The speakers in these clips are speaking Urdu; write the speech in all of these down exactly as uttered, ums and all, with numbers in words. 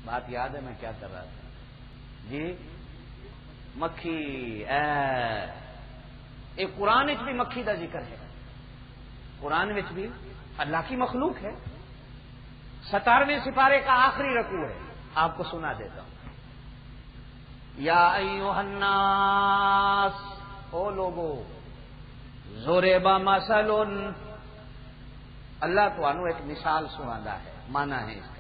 بات یاد ہے میں کیا کر رہا تھا جی؟ مکھی اے ایک قرآن وچ بھی مکھی دا ذکر ہے، قرآن وچ بھی اللہ کی مخلوق ہے. ستارویں سپارے کا آخری رکوع ہے، آپ کو سنا دیتا ہوں. یا ایھا الناس، او لوگو، ضرب مثل، اللہ تانوں ایک مثال سناتا ہے، مانا ہے اس کا.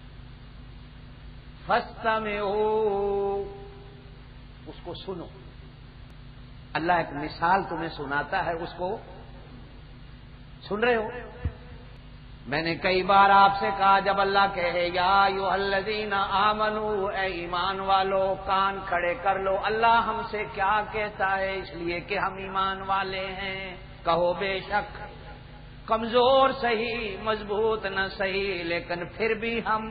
فاستمعوا، اس کو سنو. اللہ ایک مثال تمہیں سناتا ہے، اس کو سن رہے ہو؟ میں نے کئی بار آپ سے کہا جب اللہ کہے یا ایھا الذین آمنو، اے ایمان والو، کان کھڑے کر لو. اللہ ہم سے کیا کہتا ہے؟ اس لیے کہ ہم ایمان والے ہیں. کہو بے شک کمزور صحیح، مضبوط نہ صحیح، لیکن پھر بھی ہم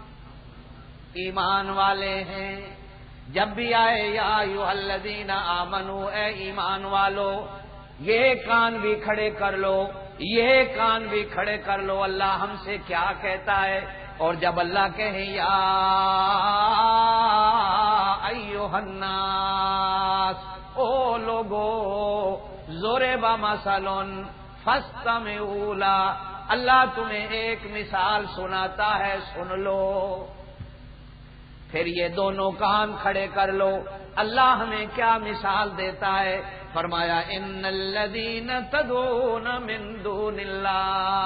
ایمان والے ہیں. جب بھی آئے یا ایھا الذین آمنو، اے ایمان والو، یہ کان بھی کھڑے کر لو، یہ کان بھی کھڑے کر لو. اللہ ہم سے کیا کہتا ہے؟ اور جب اللہ کہے یا ایھا الناس، او لوگو، ضرب مثل فاستمعوا لہ، اللہ تمہیں ایک مثال سناتا ہے، سن لو. پھر یہ دونوں کان کھڑے کر لو. اللہ ہمیں کیا مثال دیتا ہے؟ فرمایا ان الذین تدعون من دون اللہ،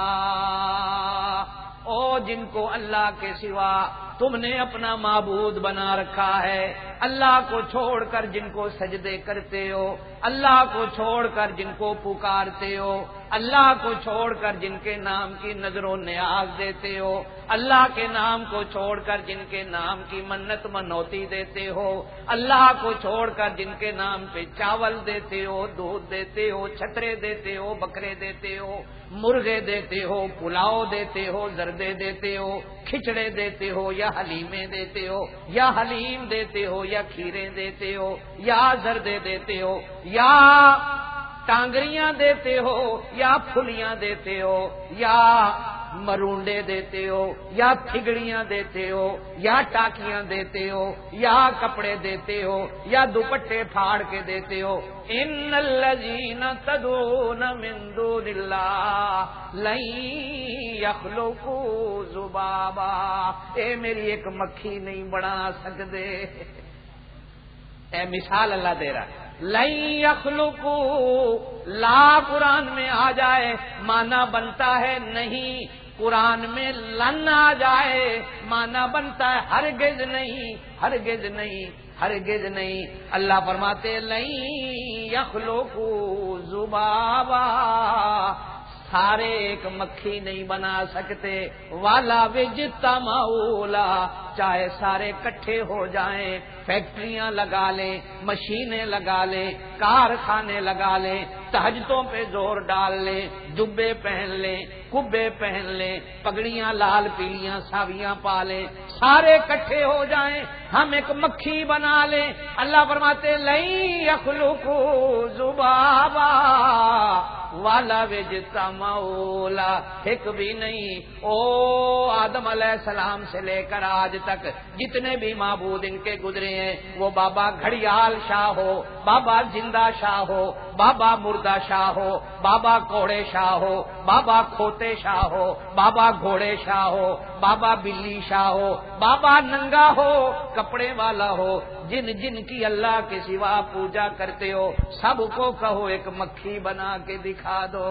او جن کو اللہ کے سوا تم نے اپنا معبود بنا رکھا ہے، اللہ کو چھوڑ کر جن کو سجدے کرتے ہو، اللہ کو چھوڑ کر جن کو پکارتے ہو، اللہ کو چھوڑ کر جن کے نام کی نظر و نیاز دیتے ہو، اللہ کے نام کو چھوڑ کر جن کے نام کی منت منوتی دیتے ہو، اللہ کو چھوڑ کر جن کے نام پہ چاول دیتے ہو، دودھ دیتے ہو، چھترے دیتے ہو، بکرے دیتے ہو، مرغے دیتے ہو، پلاؤ دیتے ہو، زردے دیتے ہو، کھچڑے دیتے ہو، یا حلیمے دیتے ہو، یا حلیم دیتے ہو، یا کھیرے دیتے ہو، یا زردے دیتے ہو، یا ٹانگریاں دیتے ہو، یا پھلیاں دیتے ہو، یا مرونڈے دیتے ہو، یا پھگڑیاں دیتے ہو، یا ٹاکیاں دیتے ہو، یا کپڑے دیتے ہو، یا دوپٹے پھاڑ کے دیتے ہو. ان الذین تدعون من دون اللہ لن یخلقوا ذبابا، اے میری ایک مکھی نہیں بنا سکتے. اے مثال اللہ دے رہا ہے. لن یخلقوا، لا قرآن میں آ جائے مانا بنتا ہے نہیں، قرآن میں لن آ جائے مانا بنتا ہے ہرگز نہیں، ہرگز نہیں، ہرگز نہیں. اللہ فرماتے لن یخلقوا ذبابا، سارے ایک مکھی نہیں بنا سکتے. والا وجتمعوا لہ، چاہے سارے کٹھے ہو جائیں، فیکٹریاں لگا لیں، مشینیں لگا لیں، کارخانے لگا لیں، تہجدوں پہ زور ڈال لیں، جبے پہن لیں، کبے پہن لیں، پگڑیاں لال پیلیاں ساویاں پا لیں، سارے کٹھے ہو جائیں، ہم ایک مکھی بنا لیں. اللہ فرماتے لن یخلقوا ذبابا والا وجتمعوا لہ، ایک بھی نہیں. او آدم علیہ السلام سے لے کر آج تک جتنے بھی معبود ان کے گزرے ہیں، وہ بابا گھڑیال شاہ ہو، بابا زندہ شاہ ہو، بابا مردہ شاہ ہو، بابا کوڑے شاہ ہو، بابا کھوتے شاہ ہو، بابا گھوڑے شاہ ہو، بابا بلی شاہ ہو، بابا ننگا ہو، کپڑے والا ہو، جن جن کی اللہ کے سوا پوجا کرتے ہو، سب کو کہو ایک مکھی بنا کے دکھا دو.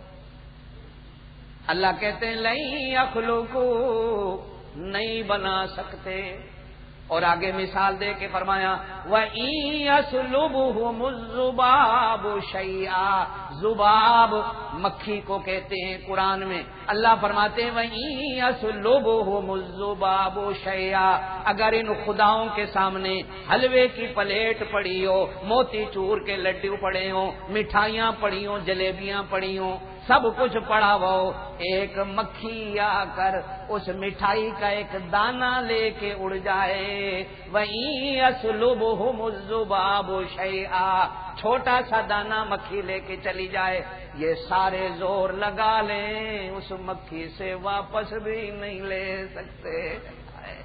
اللہ کہتے ہیں لن یخلقوا، نہیں بنا سکتے. اور آگے مثال دے کے فرمایا وَإِن يَسْلُبْهُمُ الذُّبَابُ شَيْئًا، ذباب مکھی کو کہتے ہیں قرآن میں. اللہ فرماتے ہیں وَإِن يَسْلُبْهُمُ الذُّبَابُ شَيْئًا، اگر ان خداؤں کے سامنے حلوے کی پلیٹ پڑی ہو، موتی چور کے لڈو پڑے ہوں، مٹھائیاں پڑی ہوں، جلیبیاں پڑی ہوں، سب کچھ پڑا ہو، ایک مکھی آ کر اس مٹھائی کا ایک دانہ لے کے اڑ جائے. وَإِن يَسْلُبْهُمُ الذُّبَابُ شَيْئًا، چھوٹا سا دانہ مکھی لے کے چلی جائے، یہ سارے زور لگا لیں، اس مکھی سے واپس بھی نہیں لے سکتے.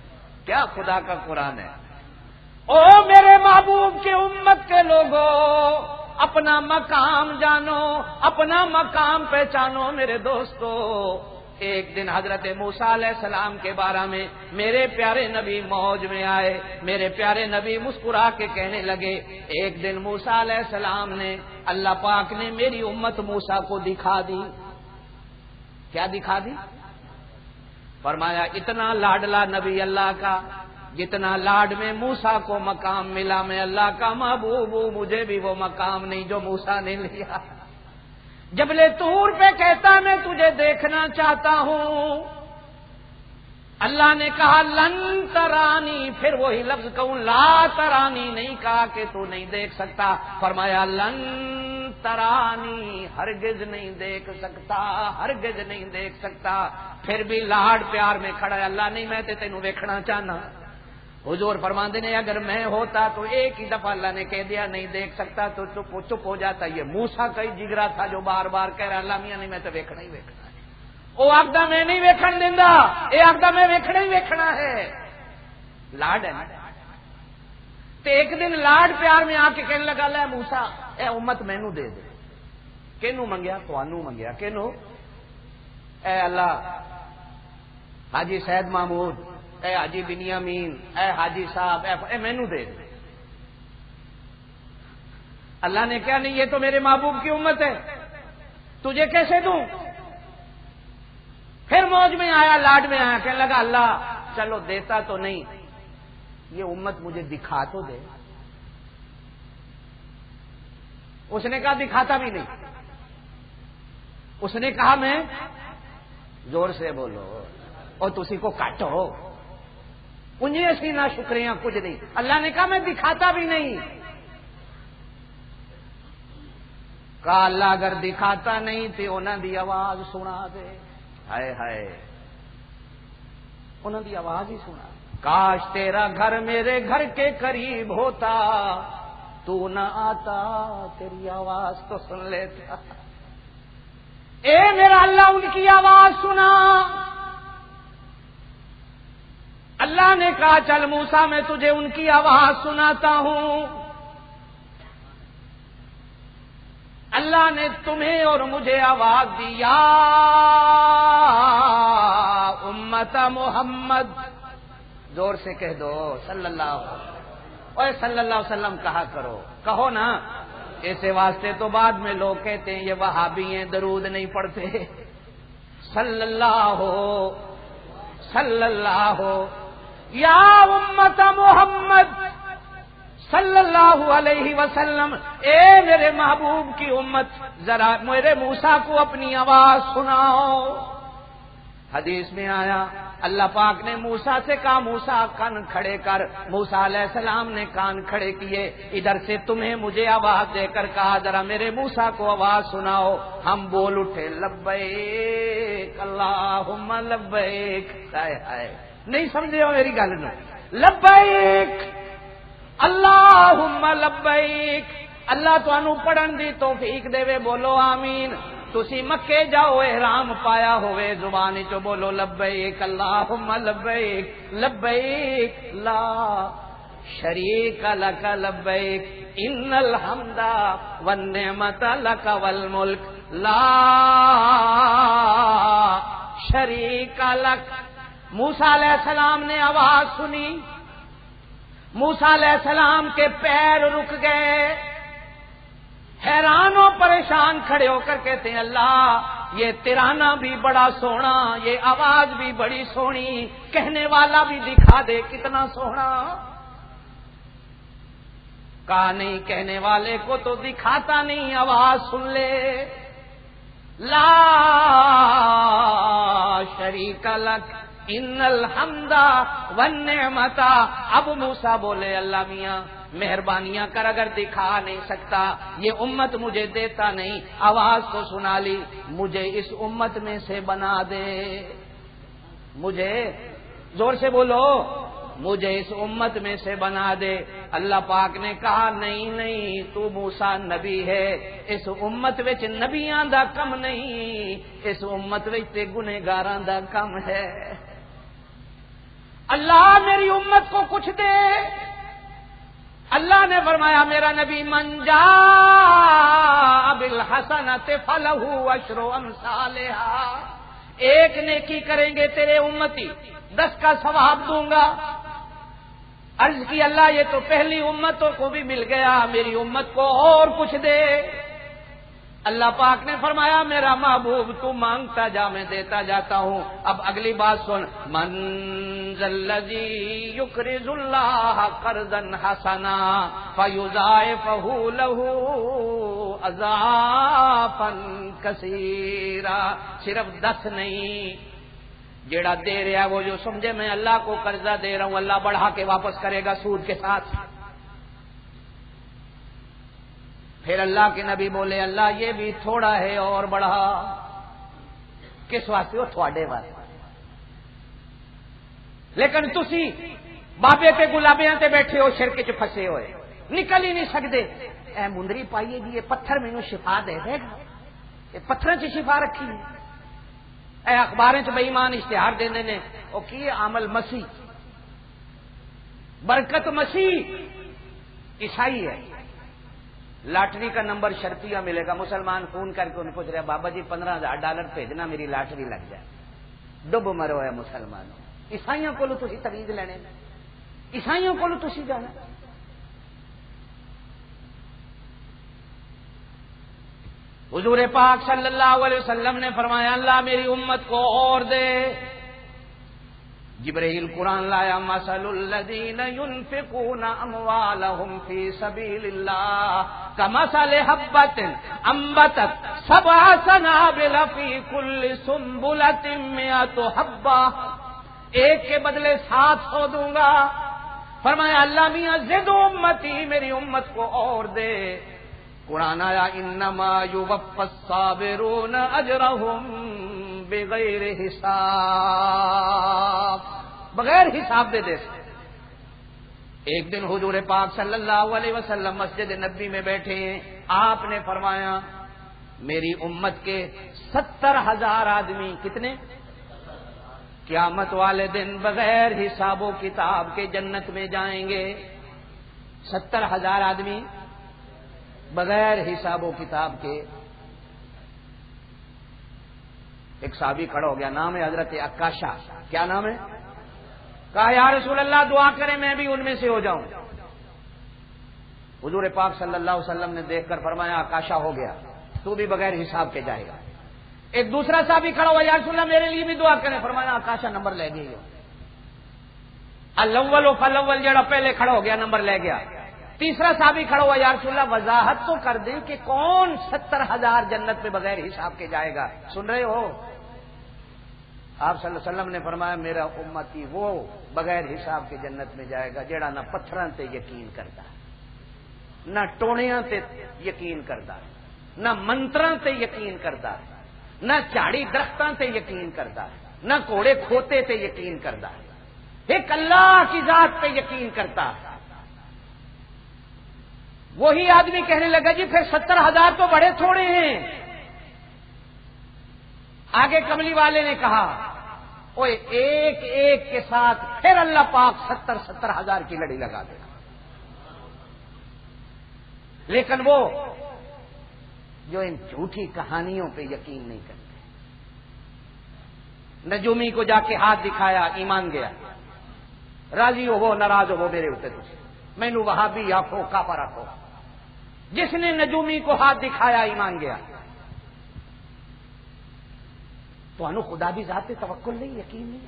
کیا خدا کا قرآن ہے؟ او میرے محبوب کے امت کے لوگوں، اپنا مقام جانو، اپنا مقام پہچانو میرے دوستو۔ ایک دن حضرت موسیٰ علیہ السلام کے بارے میں میرے پیارے نبی موج میں آئے، میرے پیارے نبی مسکرا کے کہنے لگے، ایک دن موسیٰ علیہ السلام نے، اللہ پاک نے میری امت موسیٰ کو دکھا دی۔ کیا دکھا دی؟ فرمایا اتنا لاڈلا نبی اللہ کا، جتنا لاڈ میں موسیٰ کو مقام ملا، میں اللہ کا محبوب ہوں، مجھے بھی وہ مقام نہیں جو موسیٰ نے لیا۔ جبل طور پہ کہتا میں تجھے دیکھنا چاہتا ہوں، اللہ نے کہا لن ترانی، پھر وہی لفظ کہوں لا ترانی نہیں کہا کہ تو نہیں دیکھ سکتا، فرمایا لن ترانی، ہرگز نہیں دیکھ سکتا، ہرگز نہیں دیکھ سکتا۔ پھر بھی لاڈ پیار میں کھڑا ہے، اللہ نہیں میں تے تینوں ویکھنا چاہنا۔ حضور فرماندے نے اگر میں ہوتا تو ایک ہی دفعہ اللہ نے کہہ دیا نہیں دیکھ سکتا تو چپ چپ ہو جاتا۔ یہ موسیٰ کا ہی جگرا تھا جو بار بار کہہ رہا اللہ میاں نہیں میں تو ویکھنا ہی ویکھنا ہے، وہ آخدا میں نہیں ویکھن دیندا، اے آخدا میں ویکھنا ہی ویکھنا ہے۔ لاڈ ہے نا۔ تے ایک دن لاڈ پیار میں آ کے کہنے لگا لے موسیٰ اے امت مینوں دے دے۔ کینوں منگیا؟ تانوں منگیا۔ کینوں؟ اے اللہ حاجی سید محمود، اے حاجی بنیامین، اے حاجی صاحب، اے, اے مینوں دے دے۔ اللہ نے کہا نہیں یہ تو میرے محبوب کی امت ہے، تجھے کیسے دوں؟ پھر موج میں آیا، لاڈ میں آیا، کہنے لگا اللہ چلو دیتا تو نہیں، یہ امت مجھے دکھا تو دے۔ اس نے کہا دکھاتا بھی نہیں۔ اس نے کہا میں، زور سے بولو اور تسی کو کاٹو، انہیں ایسی نہ شکریاں کچھ نہیں۔ اللہ نے کہا میں دکھاتا بھی نہیں۔ کہا اللہ اگر دکھاتا نہیں تو انہوں دی آواز سنا دے۔ ہائے ہائے، انہوں دی آواز ہی سنا۔ کاش تیرا گھر میرے گھر کے قریب ہوتا، تو نہ آتا، تیری آواز تو سن لیتا۔ اے میرا اللہ ان کی آواز سنا۔ اللہ نے کہا چل موسیٰ میں تجھے ان کی آواز سناتا ہوں۔ اللہ نے تمہیں اور مجھے آواز دی، یا امت محمد، زور سے کہہ دو صلی اللہ اور صلی اللہ علیہ وسلم کہا کرو، کہو نا۔ ایسے واسطے تو بعد میں لوگ کہتے ہیں یہ وہابی ہیں، درود نہیں پڑھتے۔ صلی اللہ صلی اللہ یا امت محمد صلی اللہ علیہ وسلم، اے میرے محبوب کی امت ذرا میرے موسیٰ کو اپنی آواز سناؤ۔ حدیث میں آیا اللہ پاک نے موسیٰ سے کہا موسیٰ کان کھڑے کر، موسیٰ علیہ السلام نے کان کھڑے کیے، ادھر سے تمہیں مجھے آواز دے کر کہا ذرا میرے موسیٰ کو آواز سناؤ۔ ہم بول اٹھے لبیک اللہم لبیک۔ ہائے ہائے، نہیں سمجھے ہو میری گل نو؟ لبیک اللہم لبیک۔ اللہ تانوں پڑھن دی توفیق دے وے، بولو آمین۔ تسی مکے جاؤ احرام پایا ہوئے، زبان چو بولو لبیک اللہم لبیک، لبیک لا شریک لک لبیک ان الحمد والنعمت لک والملک لا شریک لک۔ موسیٰ علیہ السلام نے آواز سنی، موسیٰ علیہ السلام کے پیر رک گئے، حیران و پریشان کھڑے ہو کر کہتے ہیں اللہ یہ ترانہ بھی بڑا سونا، یہ آواز بھی بڑی سونی، کہنے والا بھی دکھا دے کتنا سونا۔ کہا نہیں کہنے والے کو تو دکھاتا نہیں، آواز سن لے۔ لا شریک لک ان الحمد والنعمت۔ اب موسیٰ بولے اللہ میاں مہربانیاں کر، اگر دکھا نہیں سکتا یہ امت مجھے دیتا نہیں، آواز تو سنا لی، مجھے اس امت میں سے بنا دے، مجھے زور سے بولو مجھے اس امت میں سے بنا دے۔ اللہ پاک نے کہا نہیں نہیں تو موسیٰ نبی ہے، اس امت وچ نبیاں دا کم نہیں، اس امت وچ تے گنہگاراں دا کم ہے۔ اللہ میری امت کو کچھ دے. اللہ نے فرمایا میرا نبی من جاء بالحسنۃ فلہ عشر امثالھا، ایک نیکی کریں گے تیرے امتی دس کا ثواب دوں گا. عرض کی اللہ یہ تو پہلی امتوں کو بھی مل گیا، میری امت کو اور کچھ دے. اللہ پاک نے فرمایا میرا محبوب تو مانگتا جا میں دیتا جاتا ہوں. اب اگلی بات سن، من ذا الذی یقرض اللہ قرضا حسنا فیضاعفہ لہ اضعافا کثیرا. صرف دس نہیں، جیڑا دے رہا ہے وہ جو سمجھے میں اللہ کو قرضہ دے رہا ہوں اللہ بڑھا کے واپس کرے گا سود کے ساتھ. پھر اللہ کے نبی بولے اللہ یہ بھی تھوڑا ہے اور بڑھا. کس واسطے؟ وہ تھوڑے واسطے. لیکن تسی بابے تے گلابیاں تے بیٹھے ہو شرک چ پھسے ہوئے نکل ہی نہیں سکتے. اے مندری پائیے جی یہ پتھر مینوں شفا دے دے گا، یہ پتھراں چ شفا رکھی ہے. اے اخباریں چ بے ایمان اشتہار دیندے نے او کی عمل مسیح برکت مسیح عیسائی ہے. لاٹری کا نمبر شرطیہ ملے گا. مسلمان فون کر کے انہیں پوچھ رہے بابا جی پندرہ ہزار ڈالر بھیجنا میری لاٹری لگ جائے. ڈب مرو ہے مسلمانوں. عیسائیوں کو تسی تویز لینے، عیسائیوں کو تسی جانا. حضور پاک صلی اللہ علیہ وسلم نے فرمایا اللہ میری امت کو اور دے. جبرائیل قرآن لایا مثل الذین ينفقون اموالهم فی سبیل اللہ کمثل حبۃ انبتت سبع سنابل فی کل سنبلۃ مئۃ حبۃ. ایک کے بدلے سات سو دوں گا. فرمایا اللہ میاں زد امتی میری امت کو اور دے. قرآن آیا انما یوفی الصابرون اجرهم بغیر حساب، بغیر حساب دے دے. ایک دن حضور پاک صلی اللہ علیہ وسلم مسجد نبی میں بیٹھے ہیں. آپ نے فرمایا میری امت کے ستر ہزار آدمی، کتنے؟ قیامت والے دن بغیر حساب و کتاب کے جنت میں جائیں گے. ستر ہزار آدمی بغیر حساب و کتاب کے. ایک صحابی کھڑا ہو گیا، نام ہے حضرت عکاشہ. کیا نام ہے؟ کہا یا رسول اللہ دعا کریں میں بھی ان میں سے ہو جاؤں. حضور پاک صلی اللہ علیہ وسلم نے دیکھ کر فرمایا عکاشہ ہو گیا، تو بھی بغیر حساب کے جائے گا. ایک دوسرا صحابی کھڑا ہوا یا رسول اللہ میرے لیے بھی دعا کریں. فرمایا عکاشہ نمبر لے گئی. الاول فالاول جڑا پہلے کھڑا ہو گیا نمبر لے گیا. تیسرا صحابی کھڑا ہوا یا رسول اللہ وضاحت تو کر دیں کہ کون ستر ہزار جنت میں بغیر حساب کے جائے گا. سن رہے ہو؟ آپ صلی اللہ علیہ وسلم نے فرمایا میرا امتی وہ بغیر حساب کے جنت میں جائے گا جیڑا نہ پتھراں تے یقین کرتا، نہ ٹوڑیاں تے یقین کرتا، نہ منتراں تے یقین کرتا، نہ جھاڑی درختاں تے یقین کرتا، نہ کوڑے کھوتے تے یقین کرتا، ایک اللہ کی ذات پہ یقین کرتا. وہی آدمی کہنے لگا جی پھر ستر ہزار تو بڑے تھوڑے ہیں. آگے کملی والے نے کہا اوے ایک ایک کے ساتھ پھر اللہ پاک ستر ستر ہزار کی لڑی لگا دے. لیکن وہ جو ان جھوٹی کہانیوں پہ یقین نہیں کرتے. نجومی کو جا کے ہاتھ دکھایا ایمان گیا. راضی ہو وہ ناراض ہو وہ میرے اتنے تجھے مینو وہاں بھی آخو کافر رکھو. جس نے نجومی کو ہاتھ دکھایا ایمان گیا. تو انو خدا بھی ذات توکل نہیں، یقین نہیں ہے.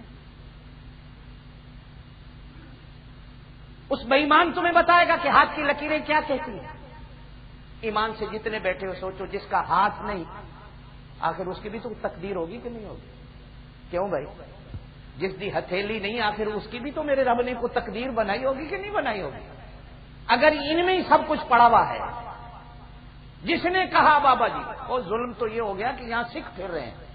اس بے ایمان تمہیں بتائے گا کہ ہاتھ کی لکیریں کیا کہتی ہیں. ایمان سے جتنے بیٹھے ہو سوچو جس کا ہاتھ نہیں آخر اس کی بھی تو تقدیر ہوگی کہ نہیں ہوگی؟ کیوں بھائی؟ جس دی ہتھیلی نہیں آخر اس کی بھی تو میرے رب نے کو تقدیر بنائی ہوگی کہ نہیں بنائی ہوگی؟ اگر ان میں ہی سب کچھ پڑا ہوا ہے. جس نے کہا بابا جی وہ ظلم تو یہ ہو گیا کہ یہاں سکھ پھر رہے ہیں.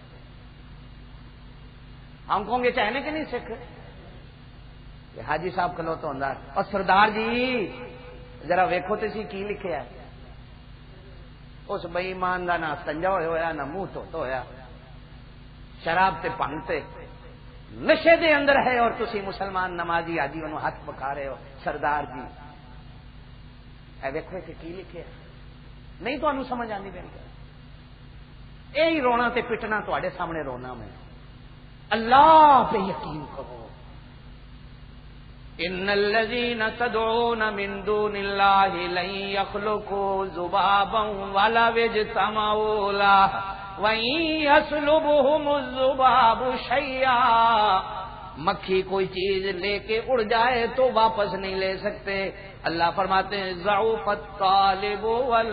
ہم کہوں گے چاہنے کہ نہیں سکھ کہ حاجی صاحب کلو تو اندر اور سردار جی ذرا ویکھو تو سی کی لکھے ہے. اس بے ایمان کا نہ استنجا ہویا نہ منہ تو ہویا، شراب تے پنگتے نشے دے اندر ہے اور تسی مسلمان نمازی آجی انہوں ہاتھ پکا رہے ہو سردار جی اے ویکھو کہ کی لکھے نہیں تو انہوں سمجھ آنی میری گل یہی رونا تے پٹنا تواڈے سامنے رونا میں اللہ پہ یقین کرو ان الذين تدعون من دون الله لن يخلقوا ذبابا ولا يجتمعوا له وَإِن يَسْلُبْهُمُ الذُّبَابُ شَيْئًا مکھی کوئی چیز لے کے اڑ جائے تو واپس نہیں لے سکتے. اللہ فرماتے ہیں ضعف الطالب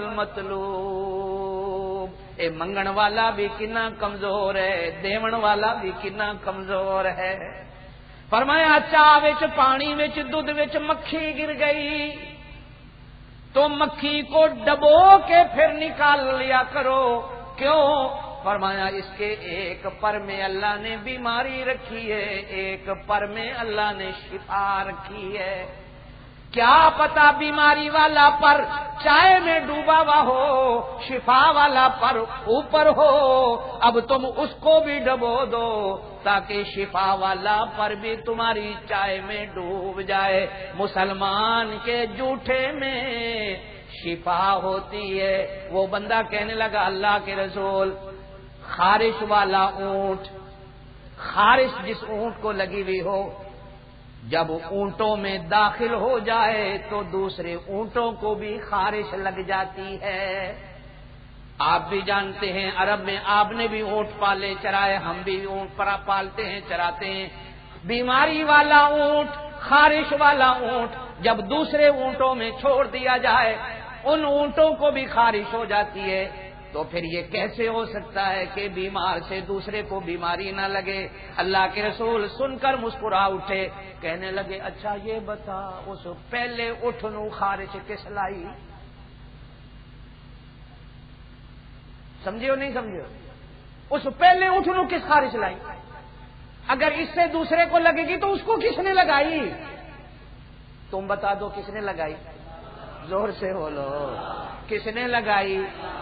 والمطلوب اے منگن والا بھی کنا کمزور ہے دیون والا بھی کنا کمزور ہے. فرمایا چاہ وچ پانی وچ دودھ وچ مکھی گر گئی تو مکھی کو ڈبو کے پھر نکال لیا کرو. کیوں؟ فرمایا اس کے ایک پر میں اللہ نے بیماری رکھی ہے ایک پر میں اللہ نے شفا رکھی ہے. کیا پتا بیماری والا پر چائے میں ڈوبا ہوا ہو شفا والا پر اوپر ہو. اب تم اس کو بھی ڈبو دو تاکہ شفا والا پر بھی تمہاری چائے میں ڈوب جائے. مسلمان کے جھوٹے میں شفا ہوتی ہے. وہ بندہ کہنے لگا اللہ کے رسول خارش والا اونٹ خارش جس اونٹ کو لگی ہوئی ہو جب اونٹوں میں داخل ہو جائے تو دوسرے اونٹوں کو بھی خارش لگ جاتی ہے. آپ بھی جانتے ہیں عرب میں آپ نے بھی اونٹ پالے چرائے ہم بھی اونٹ پر پالتے ہیں چراتے ہیں. بیماری والا اونٹ خارش والا اونٹ جب دوسرے اونٹوں میں چھوڑ دیا جائے ان اونٹوں کو بھی خارش ہو جاتی ہے. تو پھر یہ کیسے ہو سکتا ہے کہ بیمار سے دوسرے کو بیماری نہ لگے؟ اللہ کے رسول سن کر مسکرا اٹھے کہنے لگے اچھا یہ بتا اس پہلے اٹھ نو خارش کس لائی؟ سمجھے ہو نہیں سمجھے؟ اس پہلے اٹھ نو کس خارش لائی؟ اگر اس سے دوسرے کو لگے گی تو اس کو کس نے لگائی؟ تم بتا دو کس نے لگائی؟ زور سے بولو کس نے لگائی؟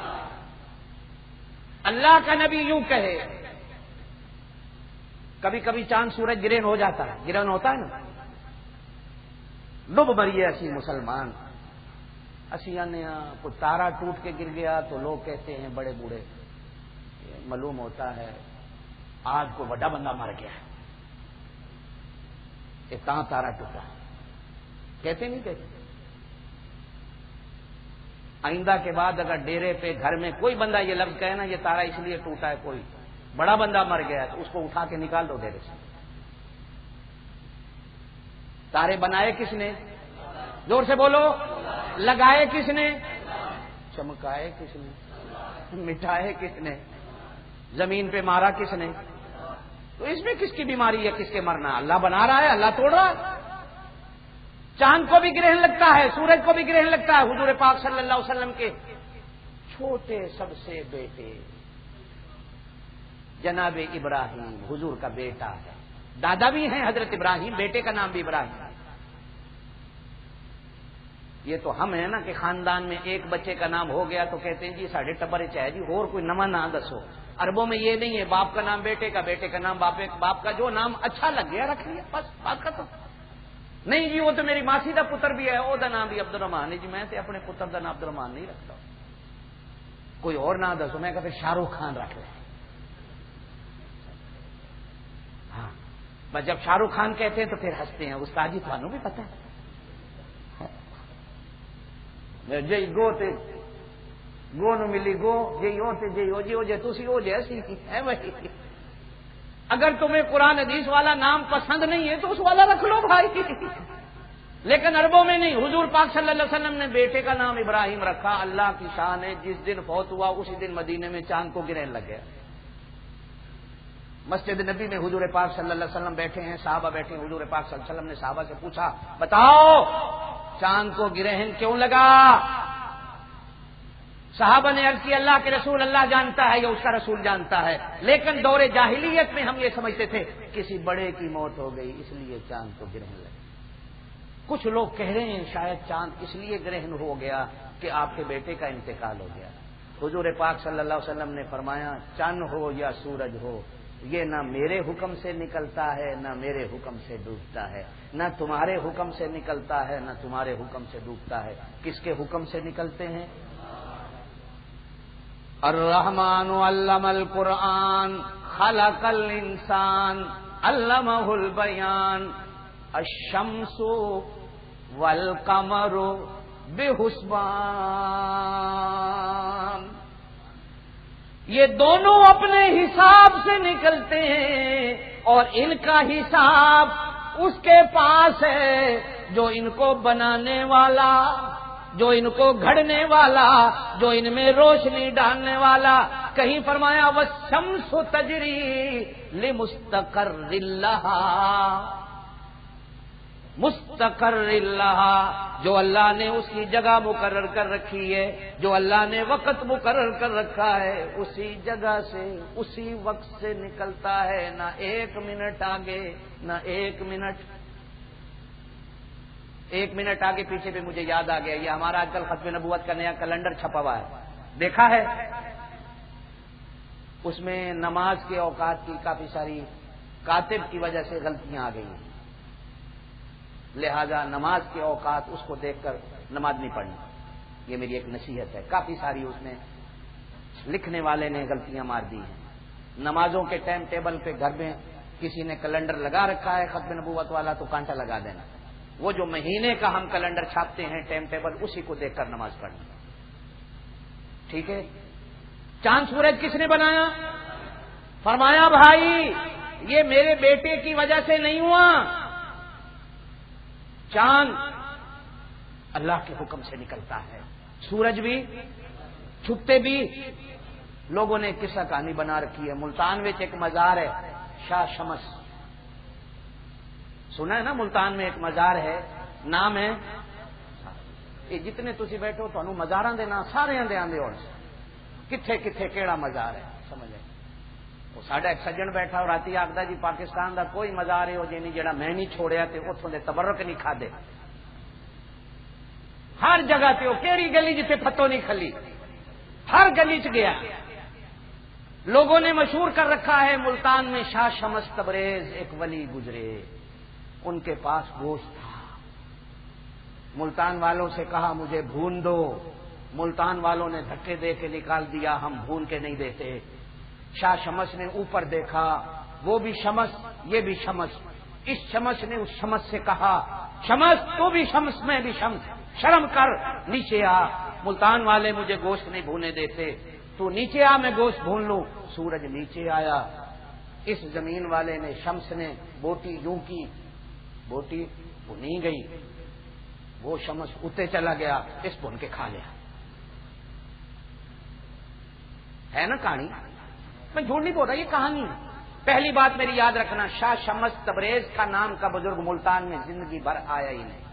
اللہ کا نبی یوں کہے کبھی کبھی چاند سورج گرہن ہو جاتا ہے گرہن ہوتا ہے نا ڈب مریے اسی مسلمان اسی آنے کوئی تارا ٹوٹ کے گر گیا تو لوگ کہتے ہیں بڑے بوڑھے معلوم ہوتا ہے آج کو بڑا بندہ مر گیا ہے اتنا تارا ٹوٹا کہتے نہیں کہتے. آئندہ کے بعد اگر ڈیرے پہ گھر میں کوئی بندہ یہ لفظ کہے نا یہ تارا اس لیے ٹوٹا ہے کوئی بڑا بندہ مر گیا ہے تو اس کو اٹھا کے نکال دو ڈیرے سے. تارے بنائے کس نے؟ زور سے بولو. لگائے کس نے؟ چمکائے کس نے؟ مٹائے کس نے؟ زمین پہ مارا کس نے؟ تو اس میں کس کی بیماری ہے کس کے مرنا؟ اللہ بنا رہا ہے اللہ توڑ رہا ہے. چاند کو بھی گرہن لگتا ہے سورج کو بھی گرہن لگتا ہے. حضور پاک صلی اللہ علیہ وسلم کے چھوٹے سب سے بیٹے جناب ابراہیم حضور کا بیٹا ہے دادا بھی ہیں حضرت ابراہیم بیٹے کا نام بھی ابراہیم. یہ تو ہم ہیں نا کہ خاندان میں ایک بچے کا نام ہو گیا تو کہتے ہیں جی ساڑھے ٹبر چاہے جی اور کوئی نواں نام دسو. عربوں میں یہ نہیں ہے باپ کا نام بیٹے کا بیٹے کا نام باپ باپ کا جو نام اچھا لگ گیا رکھ لیا بس بات ختم. نہیں جی وہ تو میری ماسی دا پتر بھی ہے وہ دا نام بھی عبد الرحمان ہے جی میں تے اپنے پتر دا نام عبد الرحمان نہیں رکھتا. کوئی اور نام دسو میں کہتے شاہ رخ خان رکھ لیں. ہاں بس جب شاہ رخ خان کہتے ہیں تو پھر ہنستے ہیں استاد جی تھانوں بھی پتہ ہے جی گو تے گو نو ملی گو جی او تے جی او جی او جی تسی او جیسی ہے بھائی. اگر تمہیں قرآن حدیث والا نام پسند نہیں ہے تو اس والا رکھ لو بھائی. لیکن عربوں میں نہیں. حضور پاک صلی اللہ علیہ وسلم نے بیٹے کا نام ابراہیم رکھا. اللہ کی شان ہے جس دن فوت ہوا اسی دن مدینے میں چاند کو گرہن لگ گیا. مسجد نبی میں حضور پاک صلی اللہ علیہ وسلم بیٹھے ہیں صحابہ بیٹھے ہیں. حضور پاک صلی اللہ علیہ وسلم نے صحابہ سے پوچھا بتاؤ چاند کو گرہن کیوں لگا؟ صحابہ نے عرض کی اللہ کے رسول اللہ جانتا ہے یا اس کا رسول جانتا ہے لیکن دور جاہلیت میں ہم یہ سمجھتے تھے کسی بڑے کی موت ہو گئی اس لیے چاند کو گرہن لگا. کچھ لوگ کہہ رہے ہیں شاید چاند اس لیے گرہن ہو گیا کہ آپ کے بیٹے کا انتقال ہو گیا. حضور پاک صلی اللہ علیہ وسلم نے فرمایا چاند ہو یا سورج ہو یہ نہ میرے حکم سے نکلتا ہے نہ میرے حکم سے ڈوبتا ہے، نہ تمہارے حکم سے نکلتا ہے نہ تمہارے حکم سے ڈوبتا ہے۔ کس کے حکم سے نکلتے ہیں؟ الرحمن علم القرآن خلق الانسان علمہ البیان الشمس والقمر بحسبان، یہ دونوں اپنے حساب سے نکلتے ہیں اور ان کا حساب اس کے پاس ہے جو ان کو بنانے والا، جو ان کو گھڑنے والا، جو ان میں روشنی ڈالنے والا۔ کہیں فرمایا والشمس تجری لمستقر لہا، مستقر لہا، جو اللہ نے اس کی جگہ مقرر کر رکھی ہے، جو اللہ نے وقت مقرر کر رکھا ہے، اسی جگہ سے اسی وقت سے نکلتا ہے، نہ ایک منٹ آگے نہ ایک منٹ ایک منٹ آگے پیچھے بھی۔ مجھے یاد آ گیا، یہ ہمارا آج کل ختم نبوت کا نیا کیلنڈر چھپا ہوا ہے، دیکھا ہے؟ اس میں نماز کے اوقات کی کافی ساری کاتب کی وجہ سے غلطیاں آ گئی ہیں، لہذا نماز کے اوقات اس کو دیکھ کر نماز نہیں پڑھنی، یہ میری ایک نصیحت ہے۔ کافی ساری اس میں لکھنے والے نے غلطیاں مار دی ہیں۔ نمازوں کے ٹائم ٹیبل پہ گھر میں کسی نے کیلنڈر لگا رکھا ہے ختم نبوت والا تو کانٹا لگا دینا، وہ جو مہینے کا ہم کیلنڈر چھاپتے ہیں ٹائم ٹیبل، اسی کو دیکھ کر نماز پڑھنا، ٹھیک ہے؟ چاند سورج کس نے بنایا؟ فرمایا بھائی یہ میرے بیٹے کی وجہ سے نہیں ہوا، چاند اللہ کے حکم سے نکلتا ہے، سورج بھی چھپتے بھی۔ لوگوں نے قصہ کہانی بنا رکھی ہے، ملتان میں ایک مزار ہے شاہ شمس، سنا ہے نا؟ ملتان میں ایک مزار ہے، نام ہے، یہ جتنے تسی بیٹھو تو مزاراں دے نام سارے دے آندے ہون، کتھے کتھے کیڑا مزار ہے سمجھ لے۔ وہ ساڈا ایک سجن بیٹھا اور راتی آخدا جی پاکستان دا کوئی مزار ہے جی نہیں جڑا میں نہیں چھوڑیا تے اتھوں دے تبرک نہیں کھادے، ہر جگہ تے وہ کیڑی گلی جتھے پھتو نہیں کھلی، ہر گلی چ گیا۔ لوگوں نے مشہور کر رکھا ہے ملتان میں شاہ شمس تبریز ایک ولی گزرے، ان کے پاس گوشت تھا، ملتان والوں سے کہا مجھے بھون دو، ملتان والوں نے دھکے دے کے نکال دیا، ہم بھون کے نہیں دیتے۔ شاہ شمس نے اوپر دیکھا، وہ بھی شمس یہ بھی شمس، اس شمس نے اس شمس سے کہا شمس تو بھی شمس میں بھی شمس، شرم کر نیچے آ، ملتان والے مجھے گوشت نہیں بھونے دیتے، تو نیچے آ میں گوشت بھون لوں۔ سورج نیچے آیا، اس زمین والے نے شمس نے بوٹی یوں کی، بوٹی بھنی گئی، وہ شمس اتے چلا گیا، اس بھن کے کھا لیا۔ ہے نا کہانی؟ میں جھوٹ نہیں بول رہا، یہ کہانی ہے۔ پہلی بات میری یاد رکھنا، شاہ شمس تبریز کا نام کا بزرگ ملتان میں زندگی بھر آیا ہی نہیں۔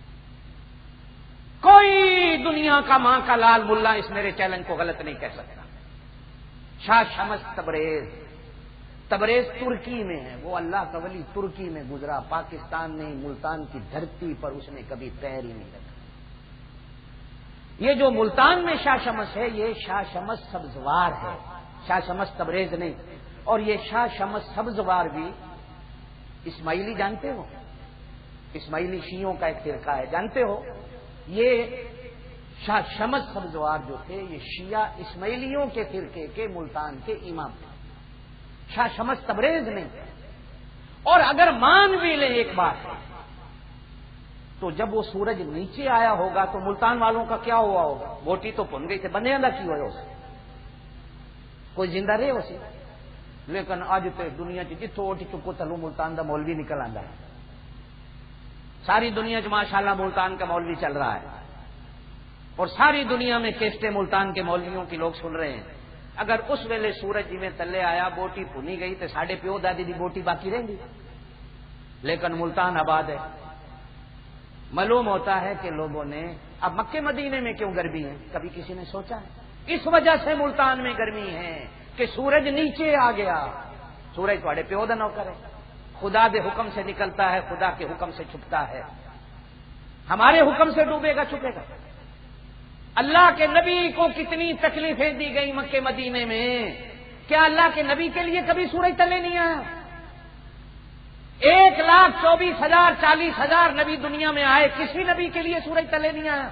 کوئی دنیا کا ماں کا لال ملا اس میرے چیلنج کو غلط نہیں کہہ سکتا۔ شاہ شمس تبریز، تبریز ترکی میں ہے، وہ اللہ کا ولی ترکی میں گزرا، پاکستان میں ملتان کی دھرتی پر اس نے کبھی پیر ہی نہیں رکھا۔ یہ جو ملتان میں شاہ شمس ہے یہ شاہ شمس سبزوار ہے، شاہ شمس تبریز نہیں۔ اور یہ شاہ شمس سبزوار بھی اسماعیلی جانتے ہو؟ اسماعیلی شیعوں کا ایک فرقہ ہے، جانتے ہو؟ یہ شاہ شمس سبزوار جو تھے یہ شیعہ اسماعیلیوں کے فرقے کے ملتان کے امام تھے، شاہ شمس تبریز نہیں۔ اور اگر مان بھی لیں ایک بات ہے تو جب وہ سورج نیچے آیا ہوگا تو ملتان والوں کا کیا ہوا ہوگا؟ بوٹی تو پن گئی تھے، بندے اندر کی ہوا اسے کوئی زندہ رہے اسے، لیکن اج تے دنیا چ جتوں اٹھ چکو تلو ملتان دا مولوی نکل آندا ہے، ساری دنیا چ ماشاءاللہ ملتان کا مولوی چل رہا ہے، اور ساری دنیا میں کیسٹیں ملتان کے مولویوں کی لوگ سن رہے ہیں۔ اگر اس ویلے سورج جی میں تلے آیا بوٹی پھنی گئی تو ساڈے پیو دادی دی بوٹی باقی رہیں گی، لیکن ملتان آباد ہے۔ معلوم ہوتا ہے کہ لوگوں نے اب مکے مدینے میں کیوں گرمی ہے کبھی کسی نے سوچا ہے؟ اس وجہ سے ملتان میں گرمی ہے کہ سورج نیچے آ گیا۔ سورج تھوڑے پیو دا نوکر ہے، خدا دے حکم سے نکلتا ہے، خدا کے حکم سے چھپتا ہے، ہمارے حکم سے ڈوبے گا چھپے گا؟ اللہ کے نبی کو کتنی تکلیفیں دی گئی مکے مدینے میں کیا اللہ کے نبی کے لیے کبھی سورج تلے نہیں آیا؟ ایک لاکھ چوبیس ہزار چالیس ہزار نبی دنیا میں آئے، کسی نبی کے لیے سورج تلے نہیں آیا؟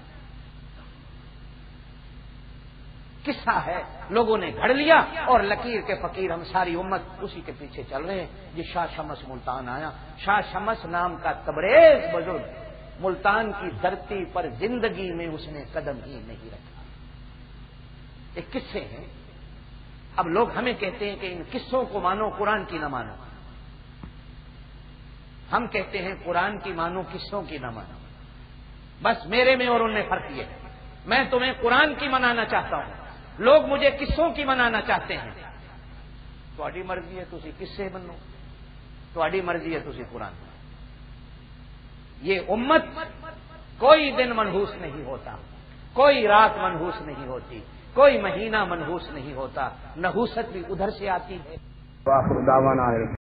قصہ ہے، لوگوں نے گھڑ لیا اور لکیر کے فقیر ہم ساری امت اسی کے پیچھے چل رہے ہیں۔ یہ شاہ شمس ملتان آیا، شاہ شمس نام کا تبریز بزرگ ملتان کی دھرتی پر زندگی میں اس نے قدم ہی نہیں رکھا۔ یہ قصے ہیں۔ اب لوگ ہمیں کہتے ہیں کہ ان قصوں کو مانو، قرآن کی نہ مانو۔ ہم کہتے ہیں قرآن کی مانو، قصوں کی نہ مانو۔ بس میرے میں اور ان میں فرق یہ ہے، میں تمہیں قرآن کی منانا چاہتا ہوں، لوگ مجھے قصوں کی منانا چاہتے ہیں۔ تہاڈی مرضی ہے، تسی قصے منو، تہاڈی مرضی ہے تسی قرآن منو۔ یہ امت کوئی دن منحوس نہیں ہوتا، کوئی رات منحوس نہیں ہوتی، کوئی مہینہ منحوس نہیں ہوتا، نحوست بھی ادھر سے آتی ہے۔